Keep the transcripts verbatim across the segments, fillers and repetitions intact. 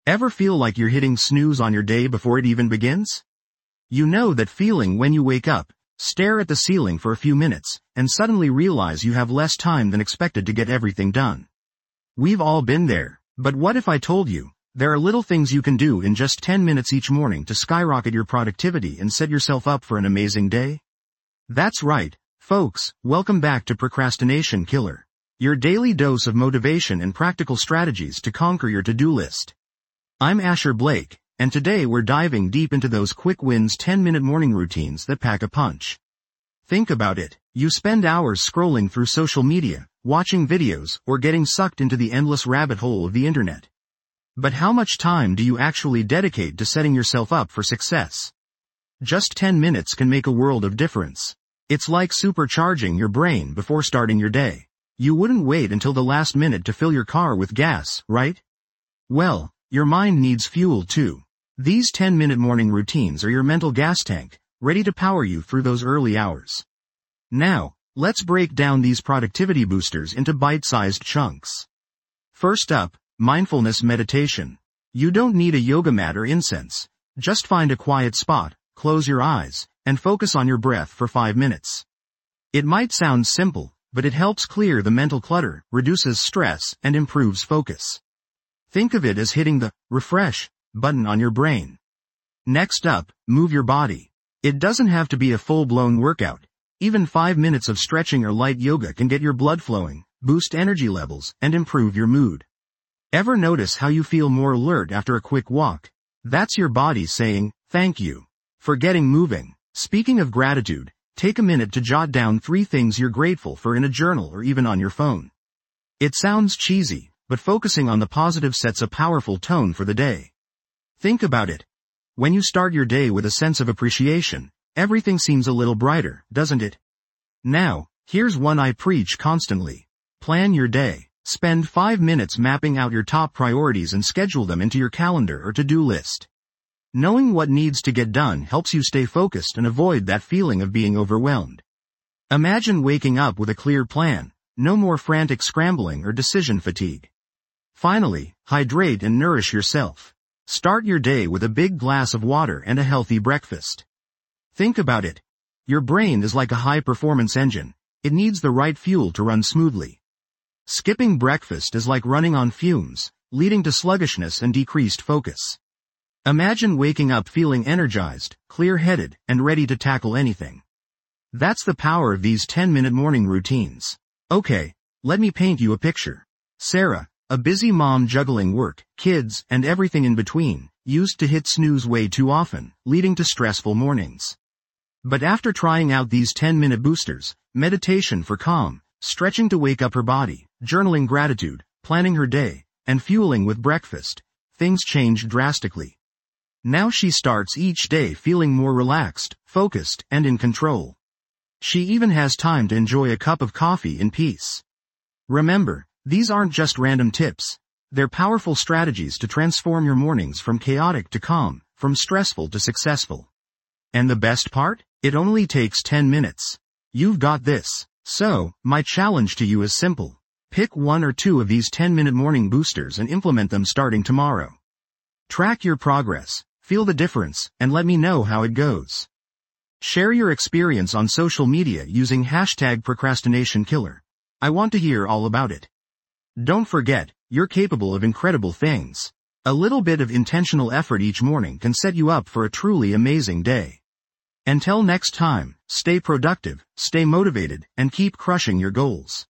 Ever feel like you're hitting snooze on your day before it even begins? You know that feeling when you wake up, stare at the ceiling for a few minutes, and suddenly realize you have less time than expected to get everything done. We've all been there, but what if I told you, there are little things you can do in just ten minutes each morning to skyrocket your productivity and set yourself up for an amazing day? That's right, folks, welcome back to Procrastination Killer, your daily dose of motivation and practical strategies to conquer your to-do list. I'm Asher Blake, and today we're diving deep into those quick wins ten-minute morning routines that pack a punch. Think about it, you spend hours scrolling through social media, watching videos, or getting sucked into the endless rabbit hole of the internet. But how much time do you actually dedicate to setting yourself up for success? Just ten minutes can make a world of difference. It's like supercharging your brain before starting your day. You wouldn't wait until the last minute to fill your car with gas, right? Well, your mind needs fuel too. These ten-minute morning routines are your mental gas tank, ready to power you through those early hours. Now, let's break down these productivity boosters into bite-sized chunks. First up, mindfulness meditation. You don't need a yoga mat or incense. Just find a quiet spot, close your eyes, and focus on your breath for five minutes. It might sound simple, but it helps clear the mental clutter, reduces stress, and improves focus. Think of it as hitting the refresh button on your brain. Next up, move your body. It doesn't have to be a full-blown workout. Even five minutes of stretching or light yoga can get your blood flowing, boost energy levels, and improve your mood. Ever notice how you feel more alert after a quick walk? That's your body saying, thank you for getting moving. Speaking of gratitude, take a minute to jot down three things you're grateful for in a journal or even on your phone. It sounds cheesy, but focusing on the positive sets a powerful tone for the day. Think about it. When you start your day with a sense of appreciation, everything seems a little brighter, doesn't it? Now, here's one I preach constantly. Plan your day. Spend five minutes mapping out your top priorities and schedule them into your calendar or to-do list. Knowing what needs to get done helps you stay focused and avoid that feeling of being overwhelmed. Imagine waking up with a clear plan, no more frantic scrambling or decision fatigue. Finally, hydrate and nourish yourself. Start your day with a big glass of water and a healthy breakfast. Think about it. Your brain is like a high-performance engine. It needs the right fuel to run smoothly. Skipping breakfast is like running on fumes, leading to sluggishness and decreased focus. Imagine waking up feeling energized, clear-headed, and ready to tackle anything. That's the power of these ten-minute morning routines. Okay, let me paint you a picture. Sarah, a busy mom juggling work, kids, and everything in between, used to hit snooze way too often, leading to stressful mornings. But after trying out these ten-minute boosters, meditation for calm, stretching to wake up her body, journaling gratitude, planning her day, and fueling with breakfast, things changed drastically. Now she starts each day feeling more relaxed, focused, and in control. She even has time to enjoy a cup of coffee in peace. Remember, these aren't just random tips. They're powerful strategies to transform your mornings from chaotic to calm, from stressful to successful. And the best part? It only takes ten minutes. You've got this. So, my challenge to you is simple. Pick one or two of these ten-minute morning boosters and implement them starting tomorrow. Track your progress, feel the difference, and let me know how it goes. Share your experience on social media using hashtag procrastinationkiller. I want to hear all about it. Don't forget, you're capable of incredible things. A little bit of intentional effort each morning can set you up for a truly amazing day. Until next time, stay productive, stay motivated, and keep crushing your goals.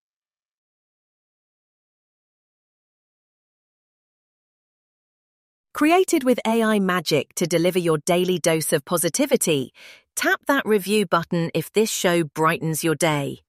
Created with A I magic to deliver your daily dose of positivity, tap that review button if this show brightens your day.